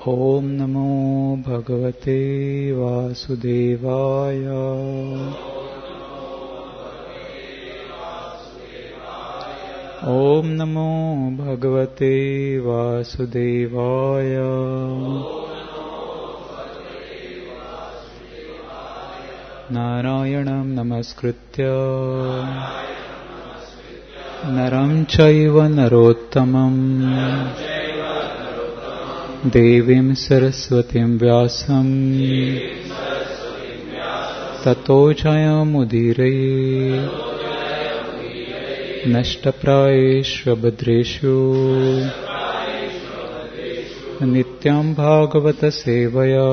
ओम नमो भगवते वासुदेवाय। ओम नमो भगवते वासुदेवाय। नारायणं नमस्कृत्य नरं चैव नरोत्तमं देवीं सरस्वतीं व्यासं ततो जयमुदीरये। नष्टप्रायेषु भद्रेषु नित्यं भागवत सेवया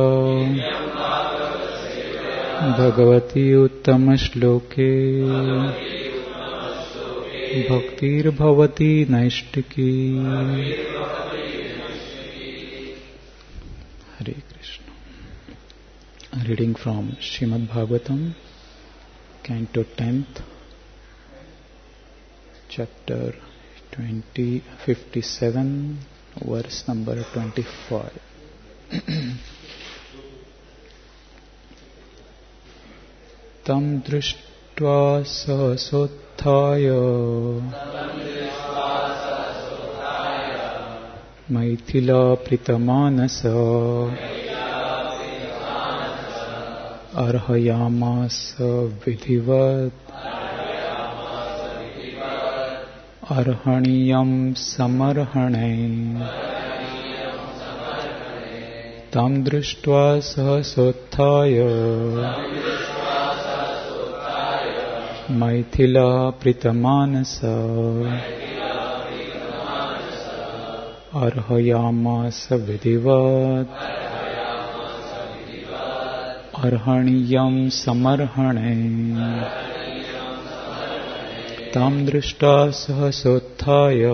Bhagwati उत्तमश्लोके भक्तिर्भवति नैष्टिकी। Hare Krishna. Reading from Srimad Bhagavatam, Canto 10th, Chapter 57, verse number 25. Tam drishtva sahasotthaya Maithila pritamanasa arhayamasa vidhivat arhaniyam samarhane. Tam drishtva sahasotthaya Maithila pritamanasa arhayamasa vidhivat arhaniyam samarhane. Tam drishta sahasotthaya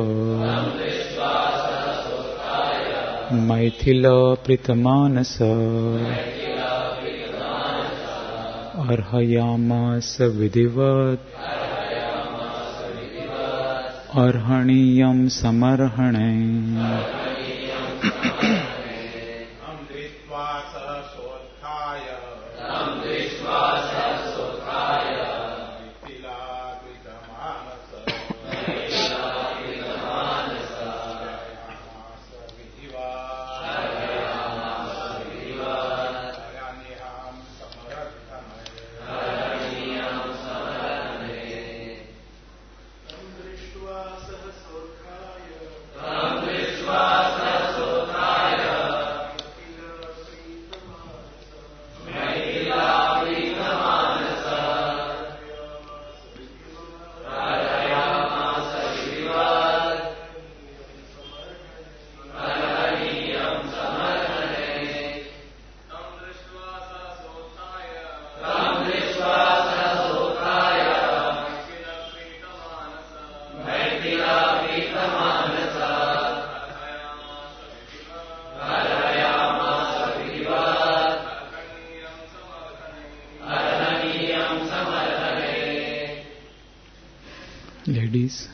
Maithila pritamanasa arhayamasa vidhivat arhaniyam samarhane. Ladies,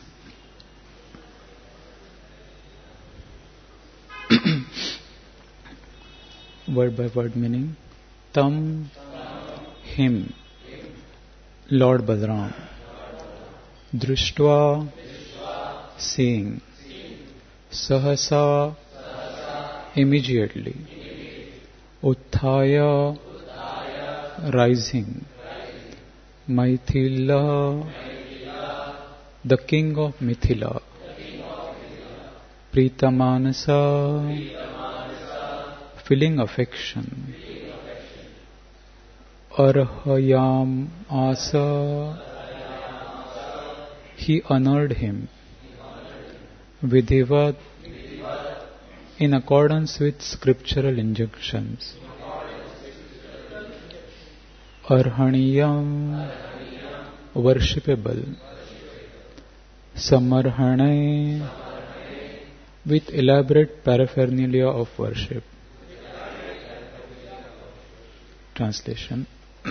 word by word meaning. Tam, him, Lord Balaram. Drishtva, seeing. Sahasa, immediately. Utthaya, rising. Maithila, the king of Mithila. Pritamanasa, feeling affection. Arhayam asa, he honored him. Vidhivat, in accordance with scriptural injunctions. Arhaniyam, worshipable. Samarhane, with elaborate paraphernalia of worship. Translation.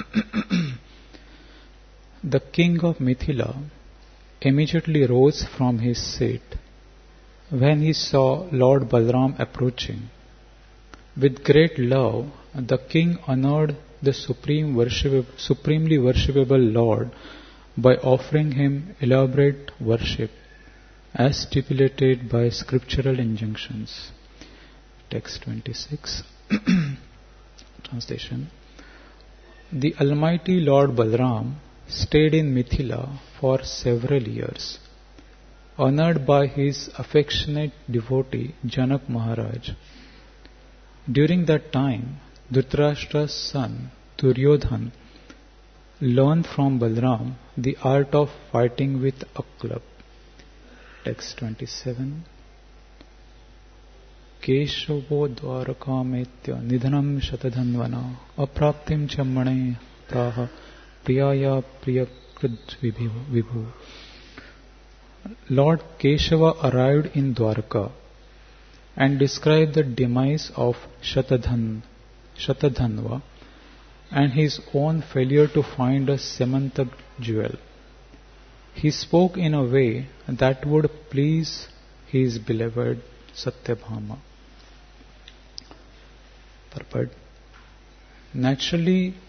The king of Mithila immediately rose from his seat when he saw Lord Balaram approaching With great love, the king honored the supremely worshipable Lord by offering him elaborate worship as stipulated by scriptural injunctions. Text 26. Translation. The Almighty Lord Balram stayed in Mithila for several years, honored by his affectionate devotee Janak Maharaj. During that time, Dhritarashtra's son Duryodhan learned from Balram the art of fighting with a club. Text 27. Keshavo dwarakametya nidhanam shatadhanvana apraptim chammane praha priyaya priyakrid vibhu. Lord Keshava arrived in Dwarka and described the demise of Shatadhanva and his own failure to find a Semantak jewel. He spoke in a way that would please his beloved Satyabhama. Purport. Naturally,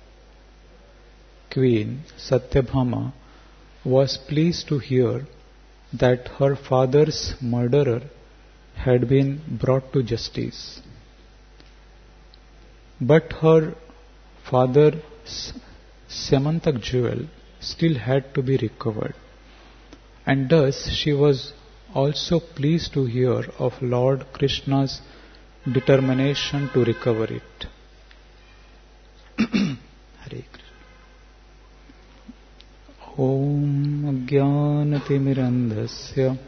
Queen Satyabhama was pleased to hear that her father's murderer had been brought to justice. But her father's Semantak jewel still had to be recovered, and thus she was also pleased to hear of Lord Krishna's determination to recover it. Hare Krishna. Om Jnanatirmirandasya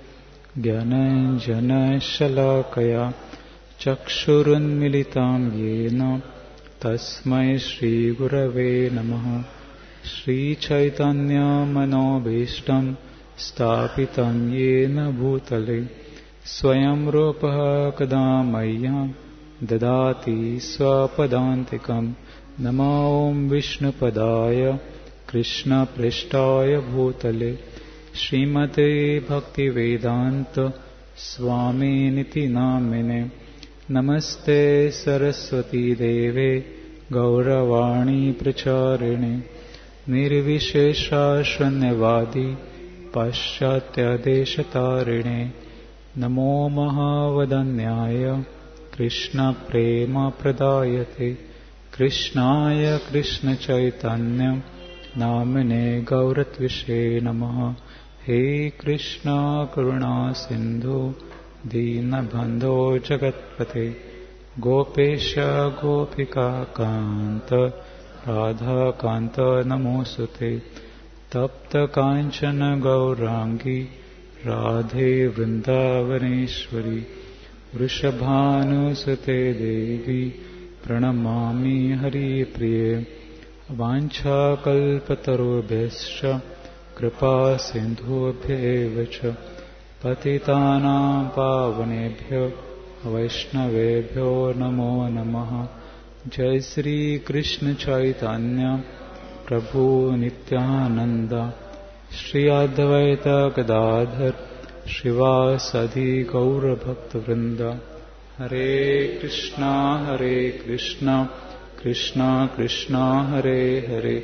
Jnananjanashalakaya Chakshurunmilitam Yena Tasmai Shri Gurave Namaha. Shri Chaitanya Manobhishtam Stapitam Yena Bhutale Swayam Rupaha Kadamayyam Dadati Swapadantikam. Namo Om Vishnupadaya Krishna Prishtaya Bhutale Srimate Bhaktivedanta Swami Niti Namine. Namaste Saraswati Deve Gauravani Pracharine Nirvishesha Shanyavadi Paschatya Deshatarine. Namo Mahavadanyaya Krishna Prema Pradayate Krishnaya Krishna Chaitanya Namine Gauratvishe Namaha. He Krishna Karuna Sindhu Deenabandho Jagatpate Gopesha Gopika Kanta Radha Kanta Namosute Tapta Kanchana Gaurangi Radhe Vrindavaneshwari Vrishabhanusate Devi Pranamami Hari Priye Vancha Kalpatarubhescha Kripa Sindhubhyevacha Patitanam Pavanebhyo Vaishnavebhyo Namo Namaha. Jai Sri Krishna Chaitanya Prabhu Nityananda Shri Advaita Gadadhar Shivasadi Gaura Bhakta Vrinda. Hare Krishna Krishna Krishna Hare Hare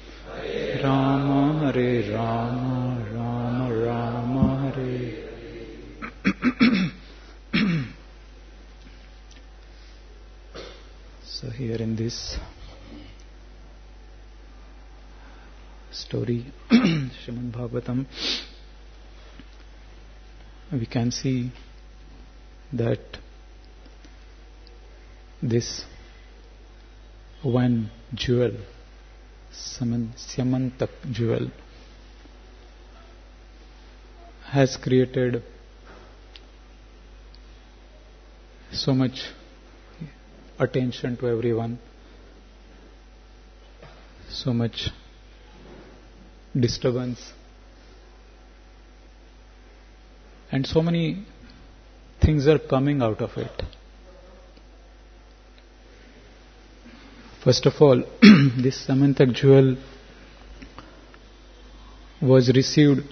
Rama Hare Rama Rama Rama Hare. So here in this story, Srimad Bhagavatam, we can see that this one jewel, Semantak jewel, has created so much attention to everyone, so much disturbance, and so many things are coming out of it. First of all, this Semantak jewel was received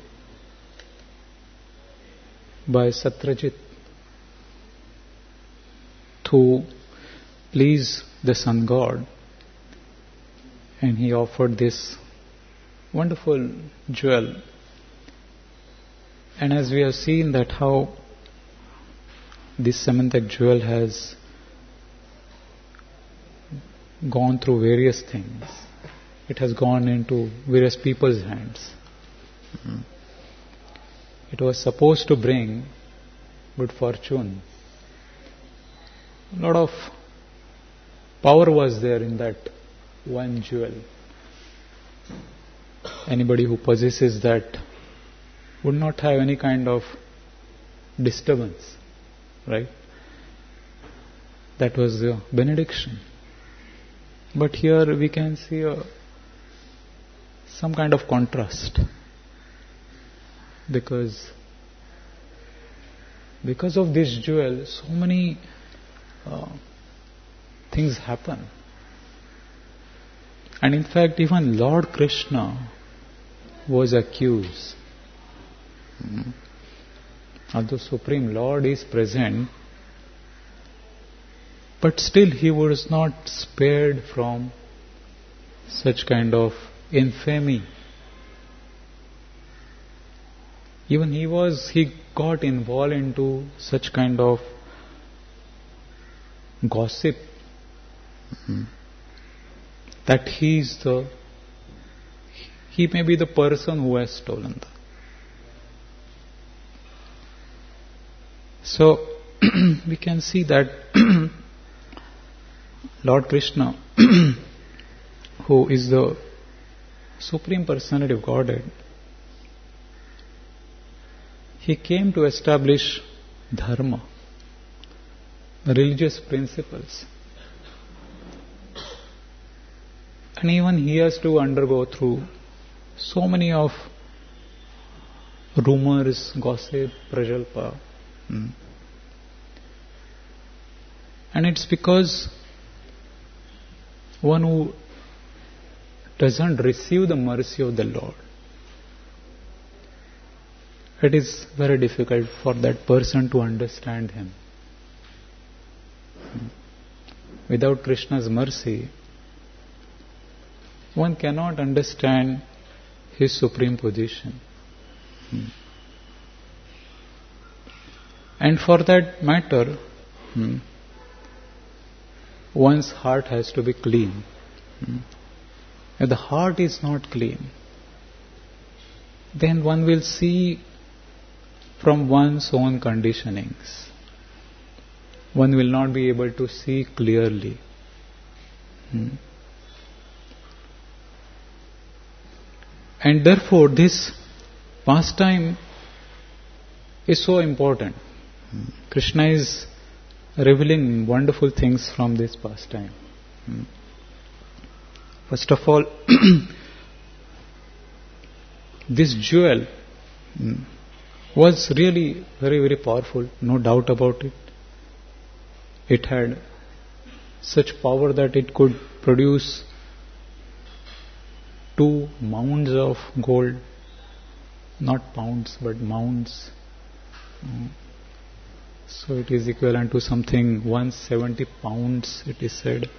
by Satyajit through please the sun god, and he offered this wonderful jewel. And as we have seen that how this Samanthac jewel has gone through various things. It has gone into various people's hands. It was supposed to bring good fortune. A lot of power was there in that one jewel. Anybody who possesses that would not have any kind of disturbance, right? That was the benediction. But here we can see some kind of contrast, because of this jewel so many things happen. And in fact even Lord Krishna was accused. Although Supreme Lord is present, but still he was not spared from such kind of infamy. Even he got involved into such kind of gossip that he may be the person who has stolen that. So we can see that Lord Krishna, who is the Supreme Personality of Godhead, he came to establish dharma, religious principles. And even he has to undergo through so many of rumors, gossip, prajalpa. And it's because one who doesn't receive the mercy of the Lord, it is very difficult for that person to understand him. Without Krishna's mercy, one cannot understand his supreme position. And for that matter, one's heart has to be clean. If the heart is not clean, then one will see from one's own conditionings. One will not be able to see clearly. And therefore this pastime is so important. Krishna is revealing wonderful things from this pastime. First of all, this jewel was really very, very powerful, no doubt about it. It had such power that it could produce 2 mounds of gold, not pounds but mounds. So it is equivalent to something 170 pounds, it is said,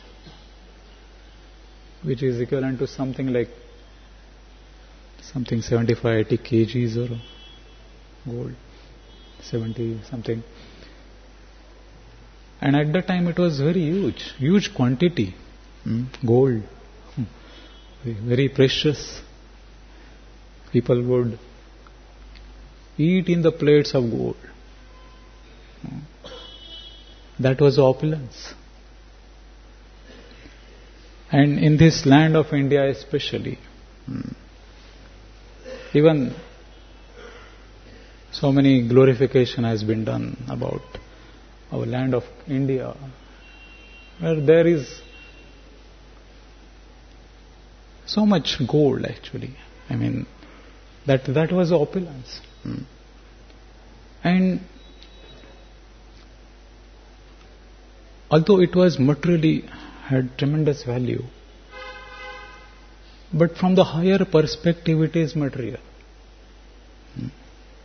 which is equivalent to something like 75-80 kgs or gold, 70 something. And at that time it was very huge quantity, gold, very precious. People would eat in the plates of gold. That was opulence. And in this land of India especially, even so many glorification has been done about our land of India, where there is so much gold actually. I mean, that was opulence. And although it was materially had tremendous value, but from the higher perspective it is material.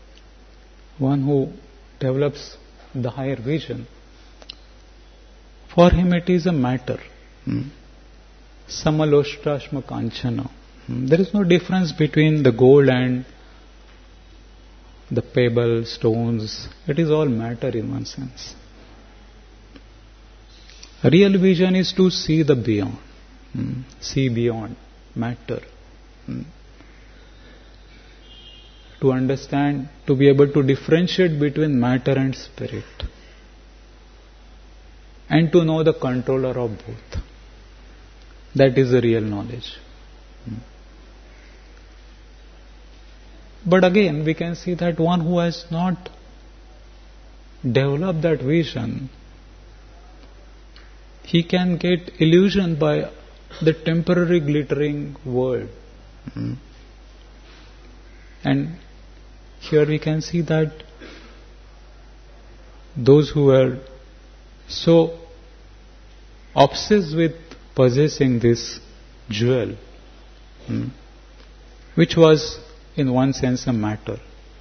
One who develops the higher vision, For him it is a matter. Samaloshrashma kanchana. There is no difference between the gold and the pebble, stones. It is all matter in one sense. Real vision is to see the beyond. See beyond matter. To understand, to be able to differentiate between matter and spirit. And to know the controller of both. That is the real knowledge. But again, we can see that one who has not developed that vision, he can get illusioned by the temporary glittering world. And here we can see that those who are so obsessed with possessing this jewel, which was in one sense a matter,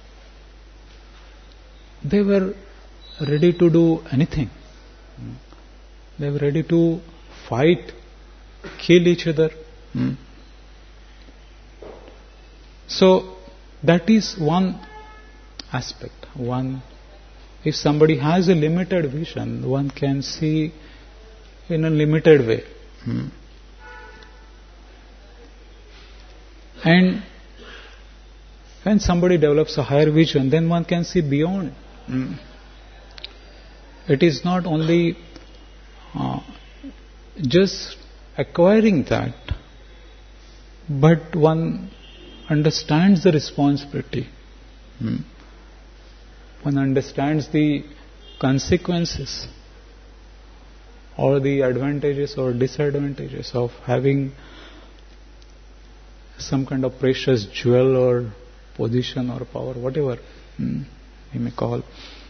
they were ready to do anything. They were ready to fight, kill each other. So that is one aspect. If somebody has a limited vision, one can see in a limited way. And when somebody develops a higher vision, then one can see beyond. It is not only just acquiring that, but one understands the responsibility. One understands the consequences or the advantages or disadvantages of having some kind of precious jewel or position or power, whatever we may call.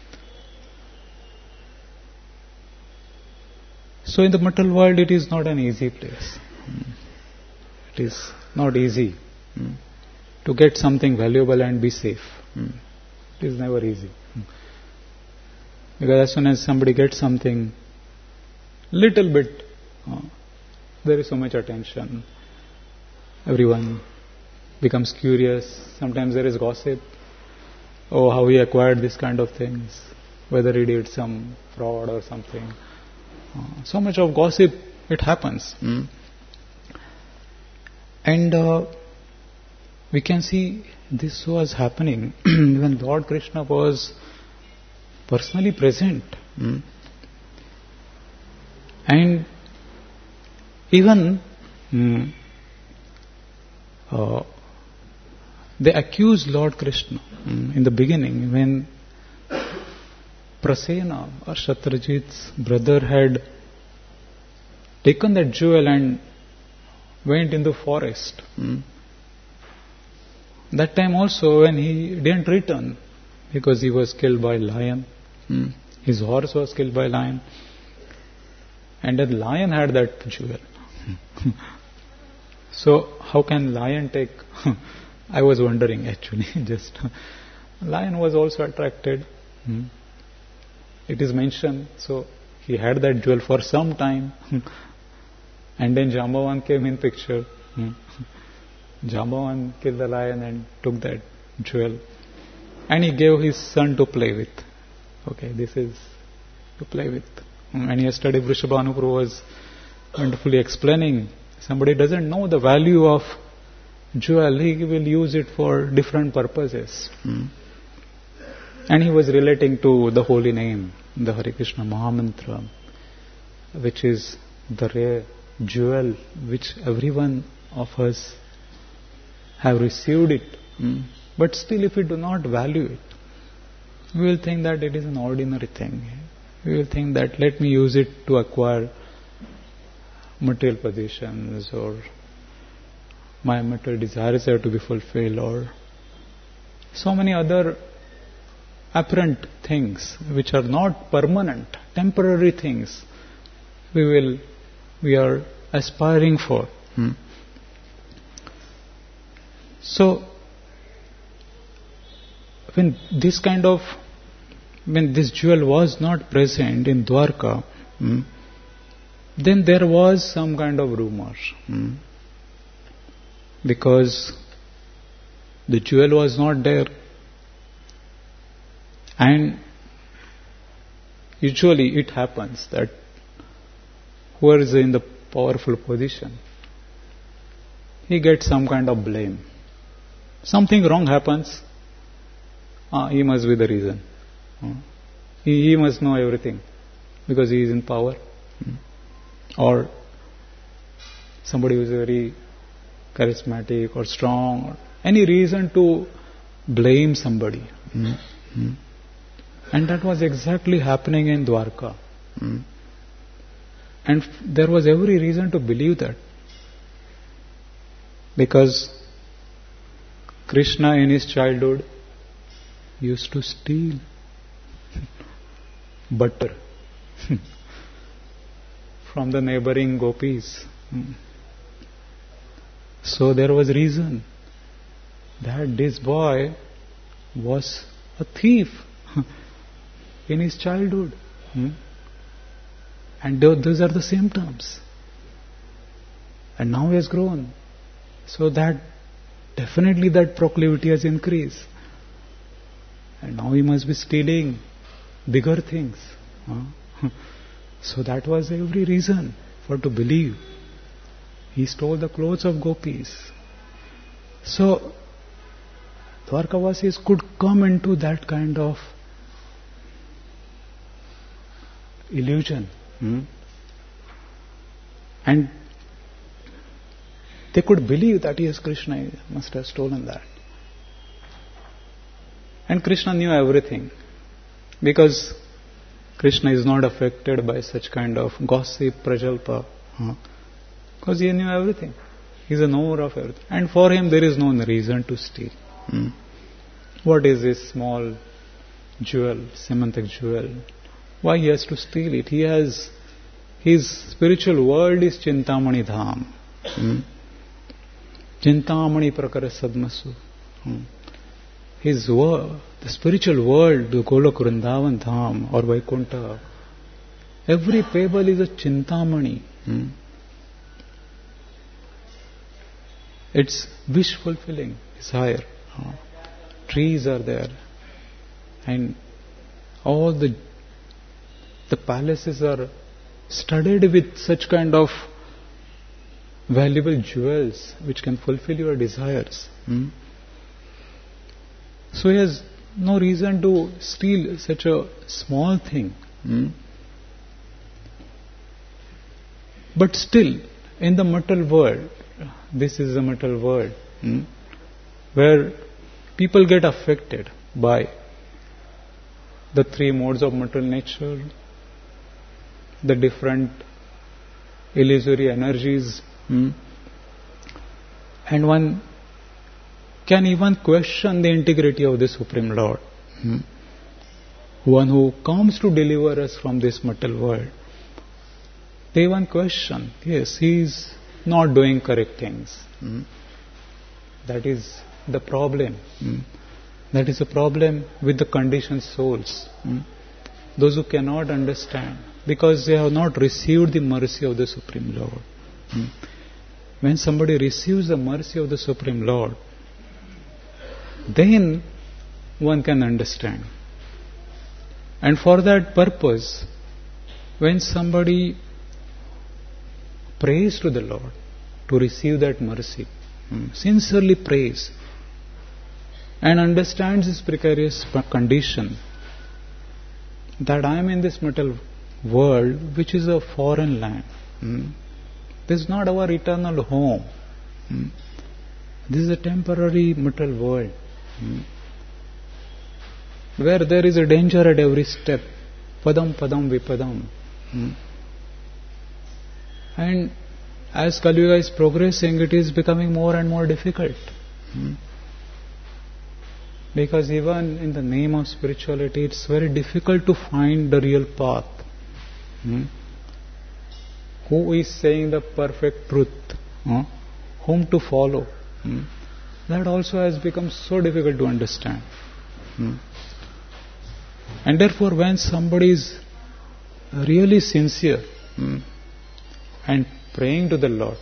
So in the material world, it is not an easy place. It is not easy to get something valuable and be safe. It is never easy. Because as soon as somebody gets something little bit, there is so much attention. Everyone becomes curious. Sometimes there is gossip. Oh, how he acquired this kind of things. Whether he did some fraud or something. So much of gossip, it happens. And we can see this was happening when Lord Krishna was personally present. And even they accused Lord Krishna in the beginning when Prasena or Shatrajit's brother had taken that jewel and went in the forest. That time also when he didn't return because he was killed by a lion. His horse was killed by a lion. And that lion had that jewel. So how can lion take... I was wondering actually, just... Lion was also attracted. It is mentioned. So he had that jewel for some time. And then Jambavan came in picture. Jambavan killed the lion and took that jewel. And he gave his son to play with. Okay, this is to play with. And yesterday Vrishabhanupur was wonderfully explaining, somebody doesn't know the value of jewel, he will use it for different purposes. And he was relating to the holy name, the Hare Krishna Mahamantra, which is the rare jewel which everyone of us have received it. But still if we do not value it, we will think that it is an ordinary thing. We will think that let me use it to acquire material possessions, or my material desires are to be fulfilled, or so many other apparent things which are not permanent, temporary things we are aspiring for. So when this jewel was not present in Dwarka, then there was some kind of rumor. Because the jewel was not there. And usually it happens that whoever is in the powerful position, he gets some kind of blame. Something wrong happens, he must be the reason. He must know everything because he is in power. Or somebody who is very charismatic or strong, or any reason to blame somebody. And that was exactly happening in Dwarka. And there was every reason to believe that. Because Krishna in his childhood used to steal butter from the neighboring gopis. So there was reason that this boy was a thief in his childhood. And those are the symptoms. And now he has grown. So that definitely that proclivity has increased. And now he must be stealing bigger things. So that was every reason for to believe. He stole the clothes of gopis. So Dwarkavasis could come into that kind of illusion. And they could believe that yes, Krishna must have stolen that. And Krishna knew everything. Because Krishna is not affected by such kind of gossip, prajalpa. Because he knew everything. He is a knower of everything. And for him there is no reason to steal. What is this small jewel, Semantak jewel? Why he has to steal it? He has, his spiritual world is Chintamani Dham. Chintamani Prakara Sadmasu. His world, the spiritual world, the Golok Vrindavan Dham or Vaikuntha, every pebble is a Chintamani. It's wish fulfilling, desire. Trees are there, and all the palaces are studded with such kind of valuable jewels which can fulfill your desires. So he has no reason to steal such a small thing. But still, in the material world, this is the material world, where people get affected by the three modes of material nature, the different illusory energies, and one can even question the integrity of the Supreme Lord. One who comes to deliver us from this material world, they even question, yes, he is not doing correct things. That is the problem. That is a problem with the conditioned souls. Those who cannot understand, because they have not received the mercy of the Supreme Lord. When somebody receives the mercy of the Supreme Lord, then one can understand. And for that purpose, when somebody prays to the Lord to receive that mercy, sincerely prays and understands his precarious condition, that I am in this material world which is a foreign land. This is not our eternal home. This is a temporary material world, where there is a danger at every step. Padam padam vipadam. And as Kali Yuga is progressing, it is becoming more and more difficult. Because even in the name of spirituality, it's very difficult to find the real path. Who is saying the perfect truth? Whom to follow? That also has become so difficult to understand. And therefore, when somebody is really sincere and praying to the Lord,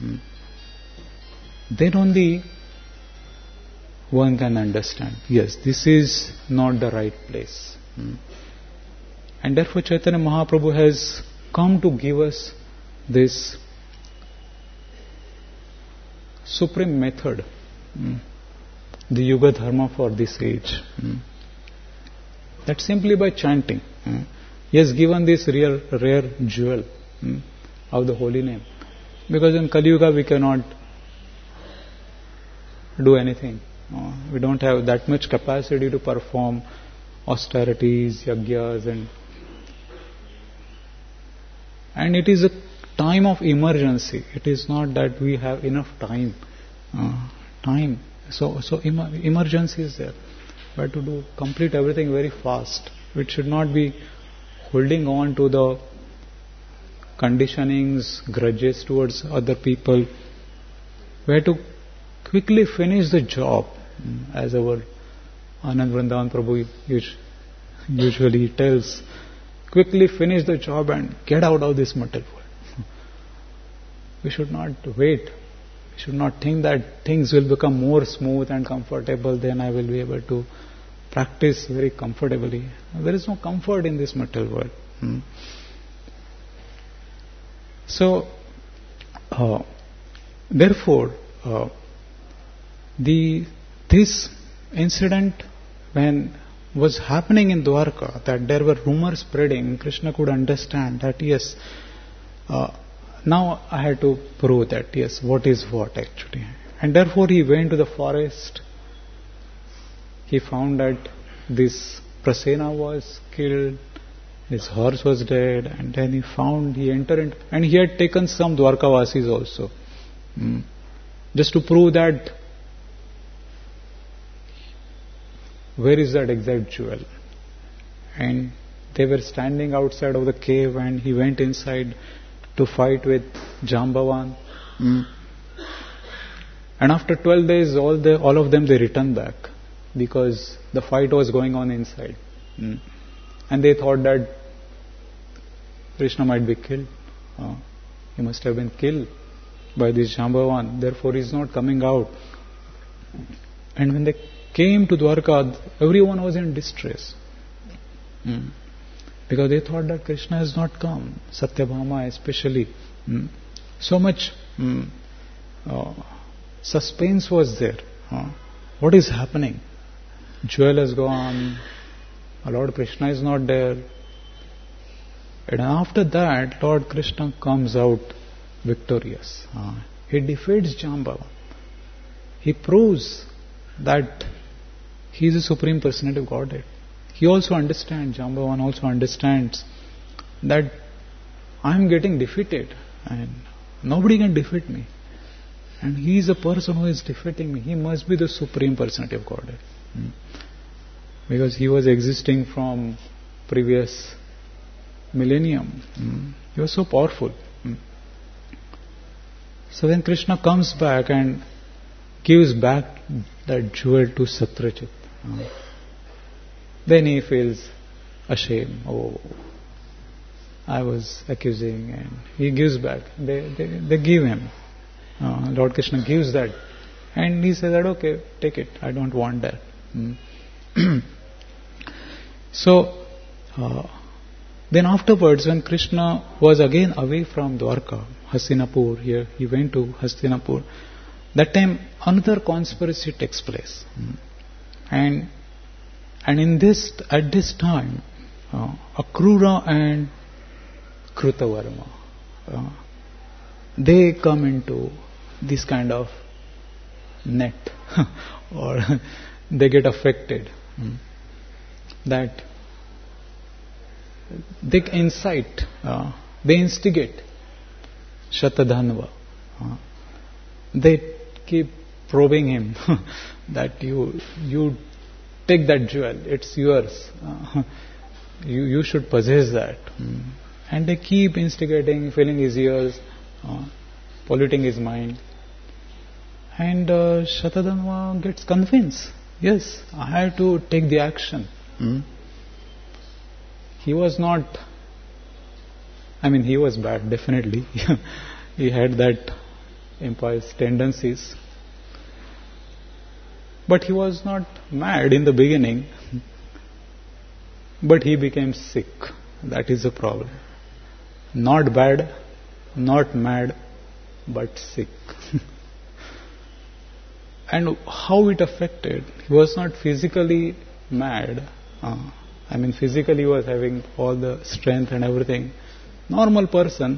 then only one can understand, yes, this is not the right place. And therefore Chaitanya Mahaprabhu has come to give us this supreme method, the Yuga Dharma for this age. That simply by chanting, he has given this rare jewel of the holy name. Because in Kali Yuga we cannot do anything. We don't have that much capacity to perform austerities, yagyas, and it is a time of emergency. It is not that we have enough time. So emergency is there. We have to complete everything very fast. We should not be holding on to the conditionings, grudges towards other people. We have to quickly finish the job, as our Anand Vrindavan Prabhu usually tells. Quickly finish the job and get out of this material world. We should not wait. We should not think that things will become more smooth and comfortable, then I will be able to practice very comfortably. There is no comfort in this material world. So, therefore, this incident when was happening in Dwarka, that there were rumors spreading, Krishna could understand that yes, now I had to prove that yes, what is what actually. And therefore he went to the forest. He found that this Prasena was killed, his horse was dead, and then he entered in, and he had taken some Dwarkavasis also, just to prove that where is that exact jewel. And they were standing outside of the cave, and he went inside to fight with Jambavan. And after 12 days, all of them, they returned back, because the fight was going on inside. And they thought that Krishna might be killed. He must have been killed by this Jambavan, therefore he is not coming out. And when they came to Dwarka, everyone was in distress. Because they thought that Krishna has not come, Satyabhama especially. So much suspense was there. What is happening? Jewel has gone, Lord Krishna is not there. And after that, Lord Krishna comes out victorious. He defeats Jambavan. He proves that he is the Supreme Personality of Godhead. He also understands, Jambavan also understands that I am getting defeated and nobody can defeat me. And he is a person who is defeating me. He must be the Supreme Personality of Godhead. Because he was existing from previous millennium. He was so powerful. So when Krishna comes back and gives back that jewel to Satyajit, then he feels ashamed. Oh, I was accusing, and he gives back. They give him. Lord Krishna gives that, and he says that okay, take it. I don't want that. So then afterwards, when Krishna was again away from Dwarka, Hastinapur, here he went to Hastinapur. That time another conspiracy takes place, and at this time, Akrura and Krutavarma, they come into this kind of net, or they get affected. That they incite, they instigate Shatadhanva. They keep probing him that you take that jewel, it's yours. You should possess that. And they keep instigating, filling his ears, polluting his mind. And Shatadhanva gets convinced. Yes, I have to take the action. He was not I mean, he was bad, definitely. He had that impious tendencies. But he was not mad in the beginning. But he became sick. That is the problem. Not bad, not mad, but sick. And how it affected? He was not physically mad. I mean, physically he was having all the strength and everything. Normal person.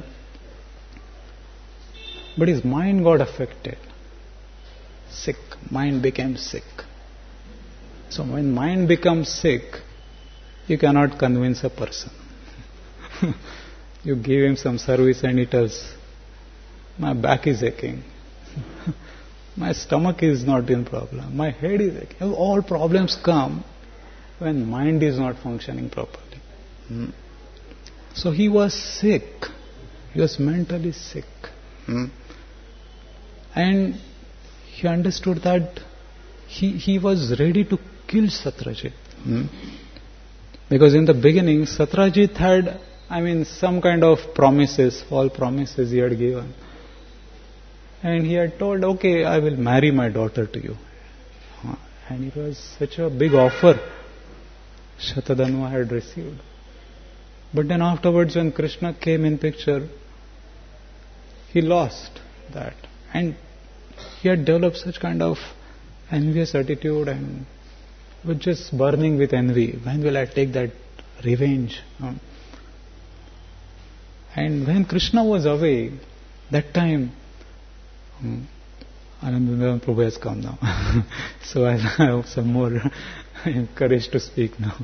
But his mind got affected. Sick. Mind became sick. So when mind becomes sick, you cannot convince a person. You give him some service and he tells, my back is aching. My stomach is not in problem. My head is aching. All problems come when mind is not functioning properly. So he was sick. He was mentally sick. And he understood that he was ready to kill Satyajit. Because in the beginning, Satyajit had, some kind of promises, false promises he had given. And he had told, okay, I will marry my daughter to you. And it was such a big offer Shatadhanva had received. But then afterwards when Krishna came in picture, he lost that. And he had developed such kind of envious attitude and was just burning with envy. When will I take that revenge? And when Krishna was away, that time, Anandandan Prabhu has come now. So I have some more courage to speak now.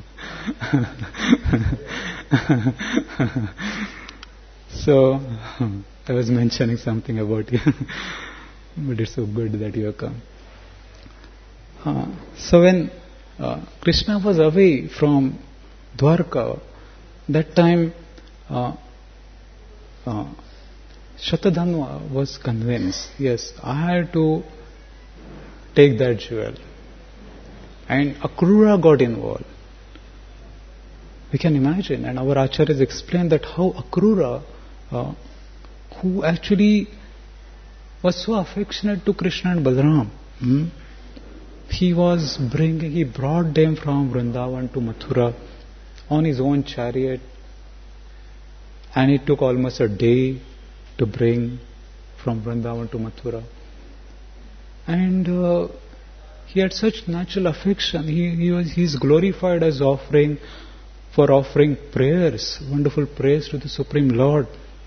So I was mentioning something about you. But it's so good that you have come. So when Krishna was away from Dwarka, that time Shatadhanva was convinced, yes, I have to take that jewel. And Akrura got involved. We can imagine, and our acharyas explained that how Akrura, who actually was so affectionate to Krishna and Balaram, he brought them from Vrindavan to Mathura on his own chariot, and it took almost a day to bring from Vrindavan to Mathura. And he had such natural affection. He's glorified as offering prayers, wonderful prayers to the Supreme Lord.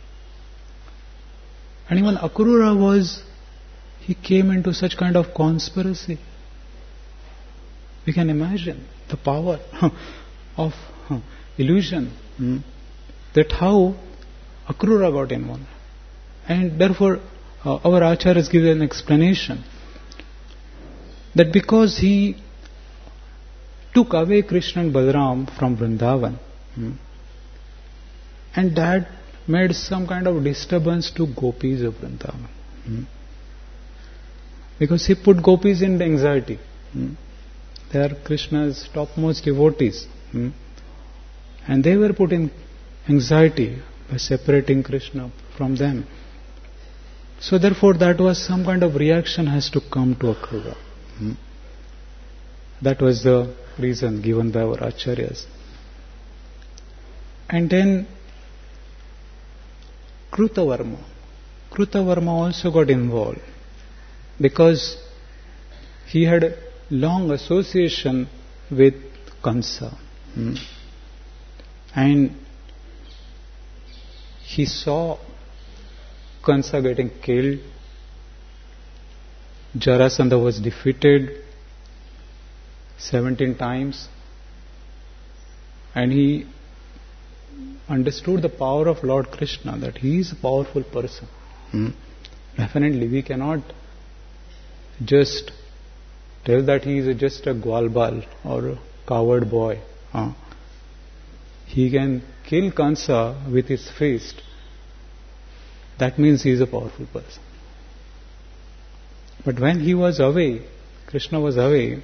And even Akrura he came into such kind of conspiracy. We can imagine the power of illusion, that how Akrura got involved. And therefore, our acharyas give an explanation that because he took away Krishna and Balaram from Vrindavan, and that made some kind of disturbance to gopis of Vrindavan. Because he put gopis in anxiety. They are Krishna's topmost devotees. And they were put in anxiety by separating Krishna from them. So therefore that was some kind of reaction has to come to Akrura. That was the reason given by our acharyas. And then Krutavarma also got involved because he had long association with Kansa. And he saw Kansa getting killed. Jarasandha was defeated 17 times. And he understood the power of Lord Krishna, that he is a powerful person. Definitely, we cannot just tell that he is just a gwalbal or a coward boy. He can kill Kansa with his fist. That means he is a powerful person. But when he was away, Krishna was away,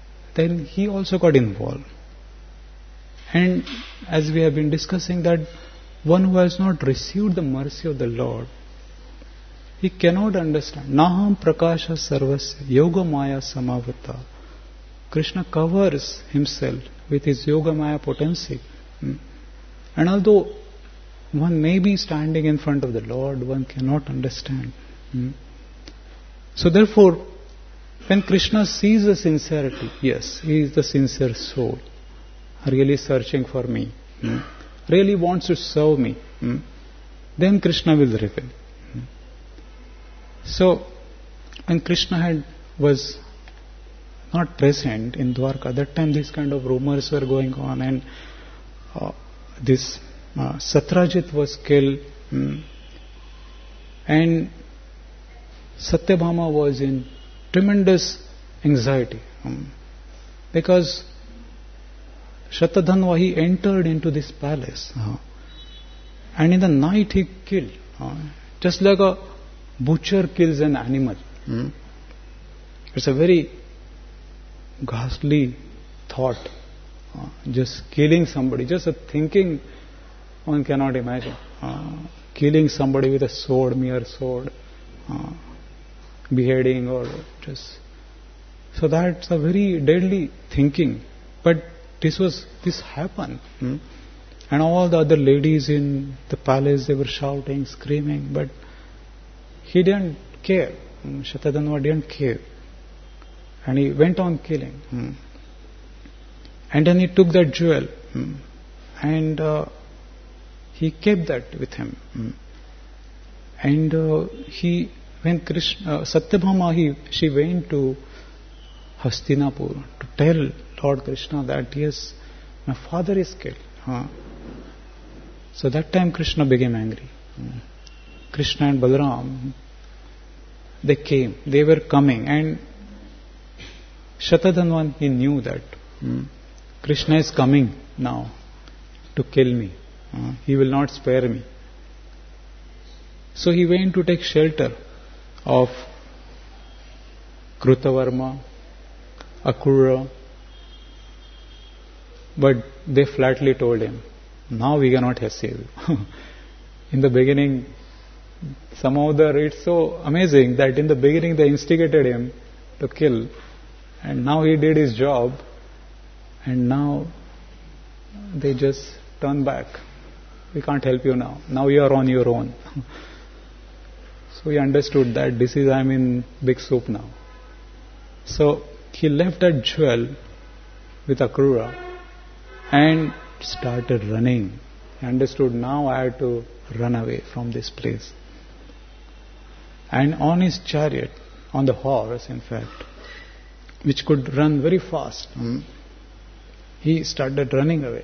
then he also got involved. And as we have been discussing that one who has not received the mercy of the Lord, he cannot understand. Naham prakasha sarvasya yoga maya samavata. Krishna covers himself with his yoga maya potency. And although one may be standing in front of the Lord, one cannot understand. So therefore, when Krishna sees the sincerity, yes, he is the sincere soul, really searching for me, really wants to serve me, then Krishna will reveal. So, when Krishna was not present in Dwarka, that time these kind of rumors were going on, and this Satrajit was killed, and Satyabhama was in tremendous anxiety because Shatadhanva, he entered into this palace and in the night he killed, just like a butcher kills an animal. It's a very ghastly thought, just killing somebody, just a thinking one cannot imagine. Killing somebody with a sword, mere sword, beheading or just... So that's a very deadly thinking. But this happened. And all the other ladies in the palace, they were shouting, screaming, but he didn't care. Shatadhanva didn't care. And he went on killing. And then he took that jewel and he kept that with him. And when Satyabhama, she went to Hastinapur to tell Lord Krishna that yes, my father is killed. So that time Krishna became angry. Krishna and Balaram, they were coming, and Shatadhanvan, he knew that Krishna is coming now to kill me. He will not spare me. So he went to take shelter of Krutavarma, Akrura, but they flatly told him, now we cannot save you. In the beginning, it's so amazing that in the beginning they instigated him to kill, and now he did his job, and now they just turn back. We can't help you now. Now you are on your own. So he understood that I'm in big soup now. So he left that jewel with Akrura and started running. He understood, now I have to run away from this place. And on his chariot, on the horse in fact, which could run very fast, he started running away.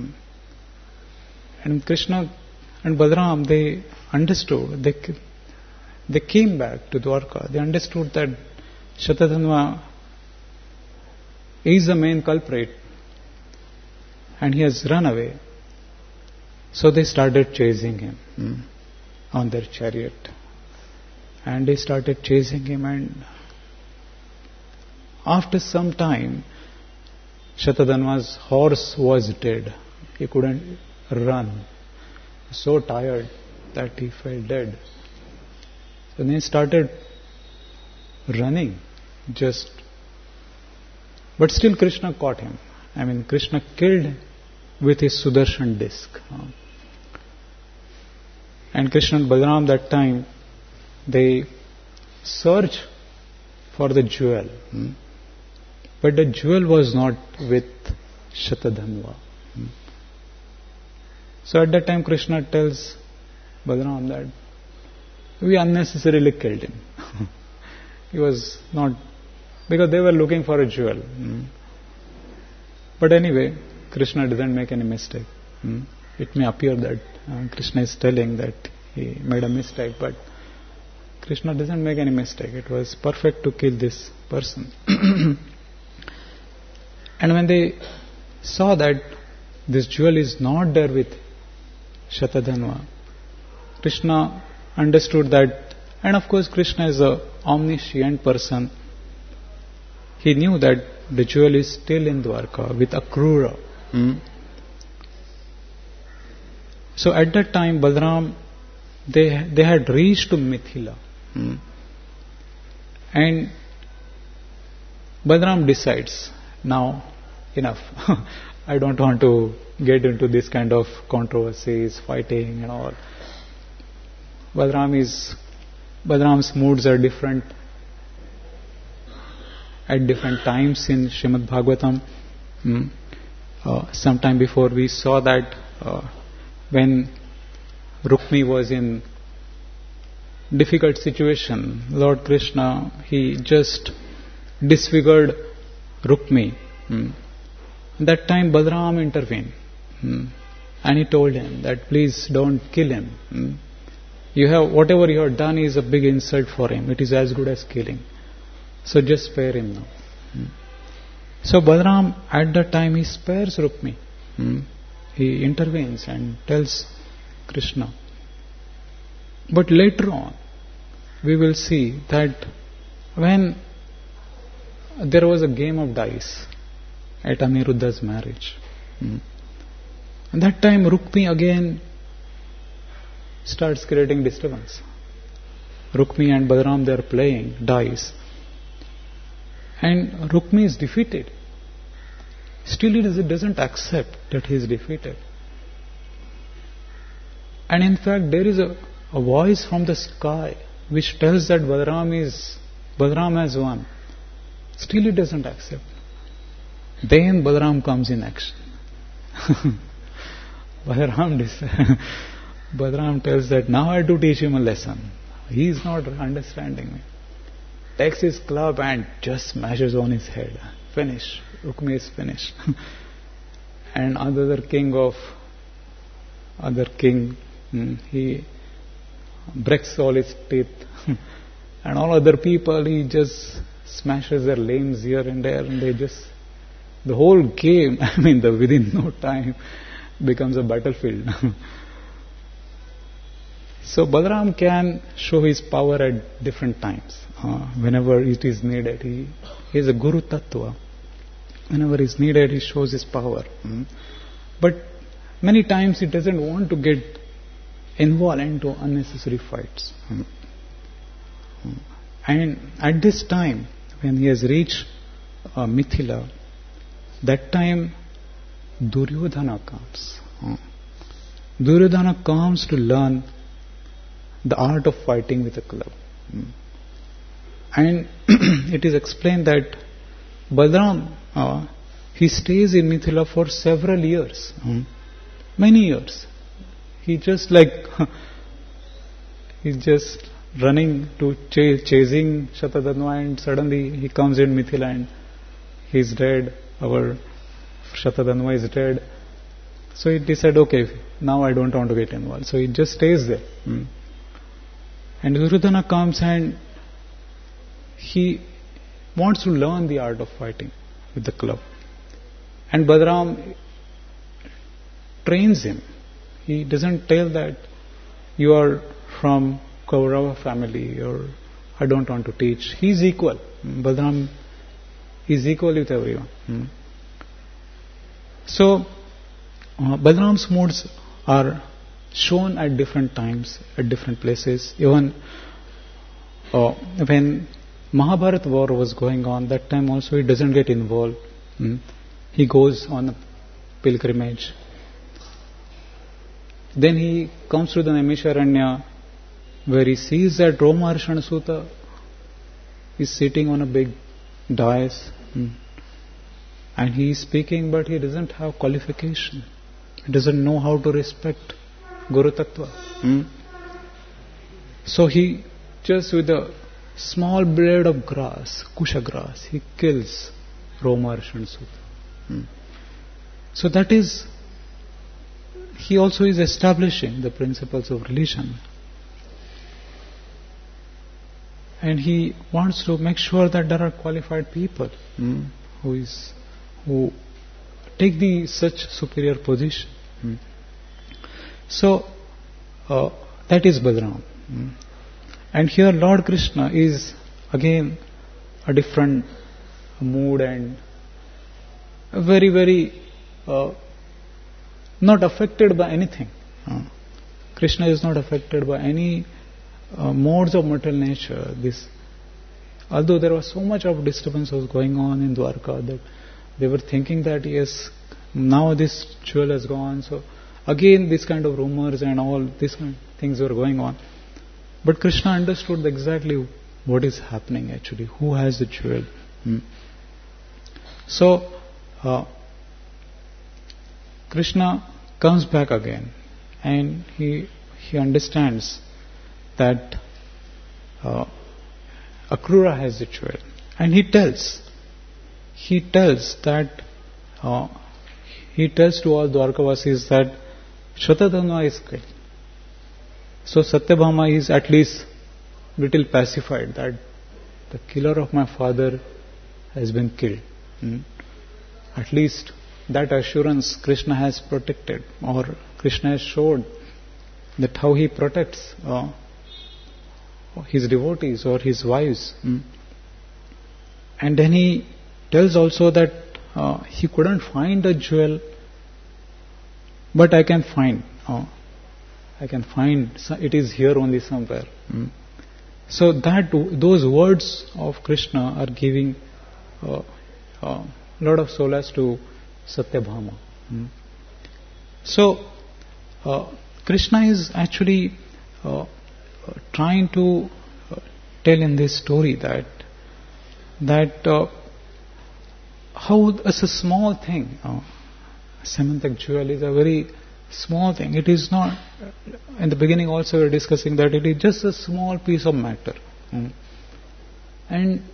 And Krishna and Balaram, they understood, they came back to Dwarka. They understood that Shatadhanva is the main culprit and he has run away. So they started chasing him on their chariot. And they started chasing him, and after some time, Shatadhanva's horse was dead. He couldn't run. So tired that he fell dead. So then he started running, but still Krishna caught him. Krishna killed with his Sudarshan disc. And Krishna and Balaram that time, they searched for the jewel. But the jewel was not with Shatadhanva. So at that time Krishna tells Balaram that we unnecessarily killed him. He was not, because they were looking for a jewel. But anyway, Krishna doesn't make any mistake. It may appear that Krishna is telling that he made a mistake, but Krishna doesn't make any mistake. It was perfect to kill this person. And when they saw that this jewel is not there with Shatadhanva, Krishna understood that, and of course Krishna is an omniscient person. He knew that the jewel is still in Dwarka with Akrura. So at that time, Balaram, they had reached to Mithila. And Balaram decides, now enough. I don't want to get into this kind of controversies, fighting and all. Balaram's moods are different at different times in Srimad Bhagavatam. Sometime before we saw that when Rukmi was in difficult situation, Lord Krishna, he just disfigured Rukmi. That time Balaram intervened, and he told him that please don't kill him. Whatever you have done is a big insult for him. It is as good as killing. So just spare him now. So Balaram at that time he spares Rukmi. He intervenes and tells Krishna. But later on we will see that when there was a game of dice at Aniruddha's marriage, and that time Rukmi again starts creating disturbance. Rukmi and Balaram, they are playing dice, and Rukmi is defeated. Still he doesn't accept that he is defeated. And in fact there is a voice from the sky which tells that Balaram has won. Still he doesn't accept. Then Balaram comes in action. Balaram tells that now I have to teach him a lesson. He is not understanding me. Takes his club and just smashes on his head. Finish. Rukmi is finished. And other king, he breaks all his teeth. And all other people, he just smashes their limbs here and there, and the whole game, within no time becomes a battlefield. So Balaram can show his power at different times. Whenever it is needed, he is a Guru Tattva. Whenever it is needed, he shows his power. But many times he doesn't want to get involved into unnecessary fights. And at this time, when he has reached Mithila, that time Duryodhana comes. Duryodhana comes to learn the art of fighting with a club. And it is explained that Balaram, he stays in Mithila for several years, many years. He just he's just running to chasing Shatadhanva, and suddenly he comes in Mithila and he's dead. Our Shatadhanva is dead. So he decided, okay, now I don't want to get involved. So he just stays there. And Duryodhana comes and he wants to learn the art of fighting with the club. And Balaram trains him. He doesn't tell that you are from Kaurava family or I don't want to teach. He is equal. Balaram is equal with everyone. So Balaram's moods are shown at different times, at different places. Even when Mahabharata war was going on, that time also he doesn't get involved. He goes on a pilgrimage. Then he comes to the Naimisharanya, where he sees that Romaharshana Sutta is sitting on a big dais, and he is speaking, but he doesn't have qualification. He doesn't know how to respect Guru Tattva. So he just with a small blade of grass, kusha grass, he kills Romaharshana Sutta. So that is, he also is establishing the principles of religion. And he wants to make sure that there are qualified people who take such superior position. So that is Balaram. And here Lord Krishna is again a different mood and very, very not affected by anything. Krishna is not affected by any modes of material nature. Although there was so much of disturbance was going on in Dwarka that they were thinking that yes, now this jewel has gone. So again, this kind of rumors and all these kind of things were going on. But Krishna understood exactly what is happening actually, who has the jewel. So Krishna comes back again, and he understands that Akrura has the jewel, and he tells to all Dwarkavasis that Shratadhanva is killed. So Satyabhama is at least little pacified that the killer of my father has been killed. At least that assurance Krishna has protected, or Krishna has showed that how he protects his devotees or his wives. And then he tells also that he couldn't find a jewel, but I can find it is here only somewhere. So those words of Krishna are giving a lot of solace to Satyabhama. So Krishna is actually trying to tell in this story that how as a small thing, Semantic jewel is a very small thing. It is not. In the beginning, also we were discussing that it is just a small piece of matter, and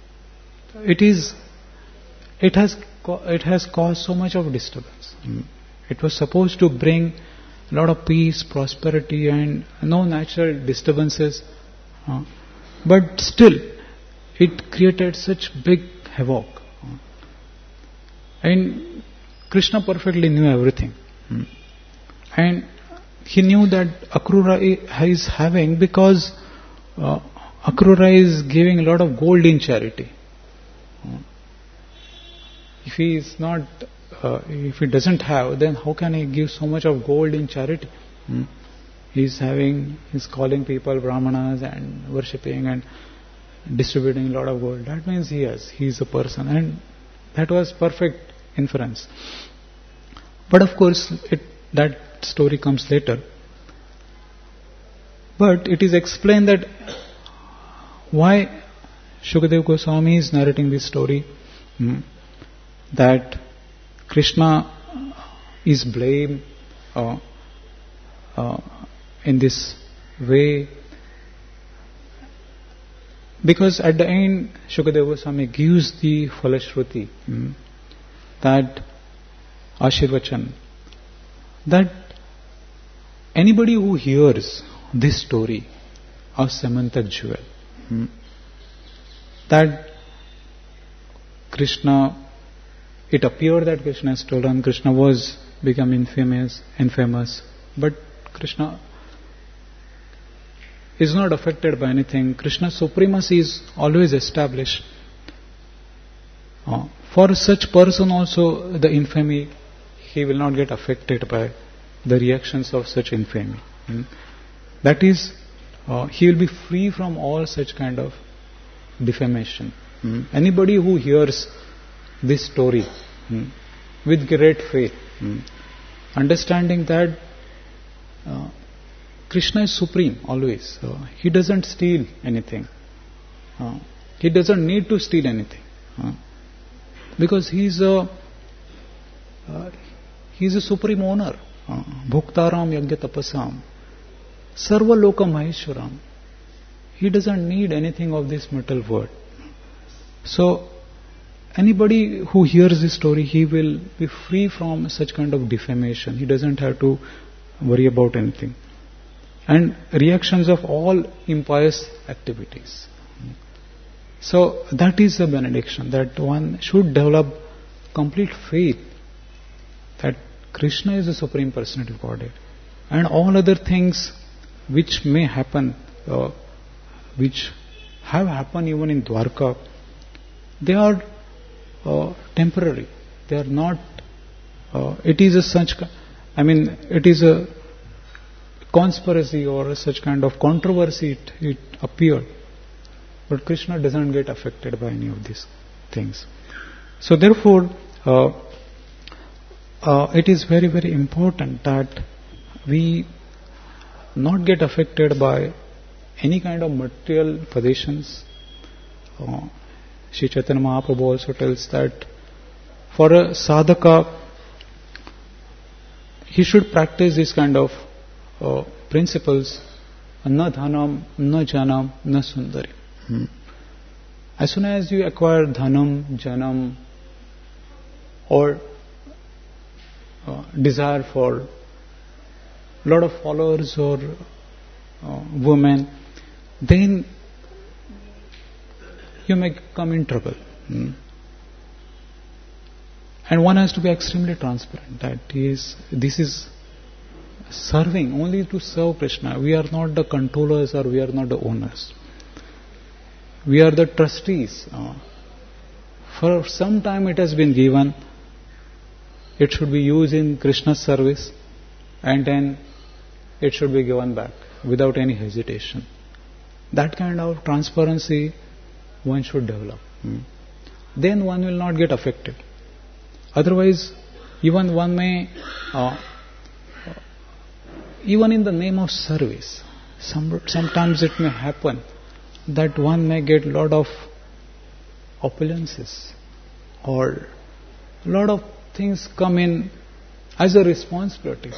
it has caused so much of disturbance. It was supposed to bring a lot of peace, prosperity, and no natural disturbances, but still it created such big havoc. And Krishna perfectly knew everything, and he knew that Akrura is having, because Akrura is giving a lot of gold in charity. If he is not, if he doesn't have, then how can he give so much of gold in charity? He's calling people Brahmanas and worshipping and distributing a lot of gold. That means he's a person, and that was perfect inference. But of course, that story comes later. But it is explained that why Shukadeva Goswami is narrating this story, that Krishna is blamed in this way, because at the end Shukadeva Goswami gives the Falashruti, that Ashirvachan, that anybody who hears this story of Samantak jewel, that Krishna, it appeared that Krishna is stolen, Krishna was become infamous, but Krishna is not affected by anything. Krishna's supremacy is always established. For such person also, the infamy, he will not get affected by the reactions of such infamy. That is, he will be free from all such kind of defamation. Anybody who hears this story with great faith, understanding that Krishna is supreme always, he doesn't steal anything, he doesn't need to steal anything, because he is a supreme owner. Bhuktaram yagya tapasam sarva loka maheshwaram. He doesn't need anything of this material world. So anybody who hears this story, he will be free from such kind of defamation. He doesn't have to worry about anything. And reactions of all impious activities. So that is the benediction, that one should develop complete faith that Krishna is the Supreme Personality of Godhead, and all other things which may happen, which have happened even in Dwarka, they are temporary. They are not. It is a conspiracy or such kind of controversy it appeared. But Krishna doesn't get affected by any of these things. So therefore, it is very, very important that we not get affected by any kind of material possessions. Sri Chaitanya Mahaprabhu also tells that for a sadhaka, he should practice this kind of principles: na dhanam, na janam, na sundari. As soon as you acquire dhanam, janam, or desire for lot of followers or women, then you may come in trouble. And one has to be extremely transparent that this is serving only to serve Krishna. We are not the controllers or we are not the owners. We are the trustees. For some time it has been given. It should be used in Krishna's service, and then it should be given back without any hesitation. That kind of transparency one should develop. Then one will not get affected. Otherwise, even one may, even in the name of service, sometimes it may happen that one may get lot of opulences or lot of things come in as a responsibility.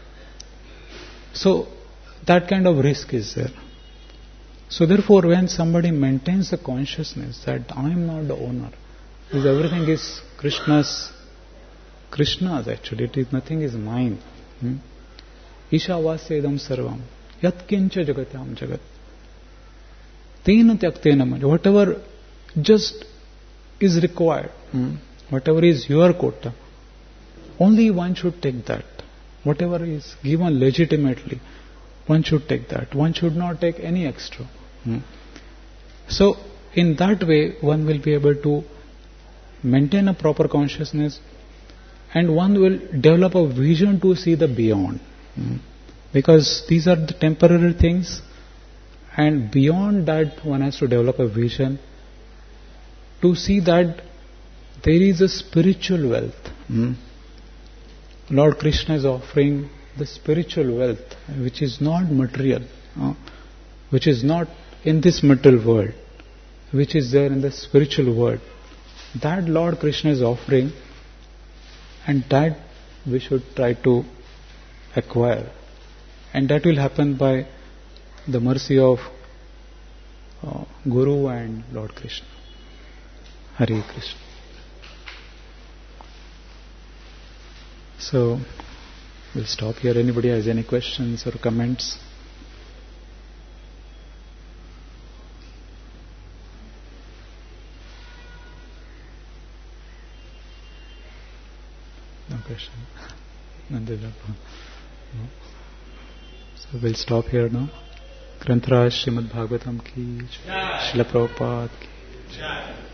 So that kind of risk is there. So therefore, when somebody maintains the consciousness that I am not the owner, because everything is Krishna's actually, it is nothing is mine. Ishavasya idam sarvam yat kincha jagatyam jagat tena tyaktena manja. Whatever just is required, whatever is your quota, only one should take that. Whatever is given legitimately, one should take that. One should not take any extra. So in that way one will be able to maintain a proper consciousness, and one will develop a vision to see the beyond. Because these are the temporary things, and beyond that one has to develop a vision to see that there is a spiritual wealth. Lord Krishna is offering the spiritual wealth which is not material, which is not in this material world, which is there in the spiritual world. That Lord Krishna is offering, and that we should try to acquire. And that will happen by the mercy of Guru and Lord Krishna. Hare Krishna. So we'll stop here. Anybody has any questions or comments? No question. No. So we'll stop here now. Granth Raj Srimad Bhagavatam ki, Srila Prabhupada ki.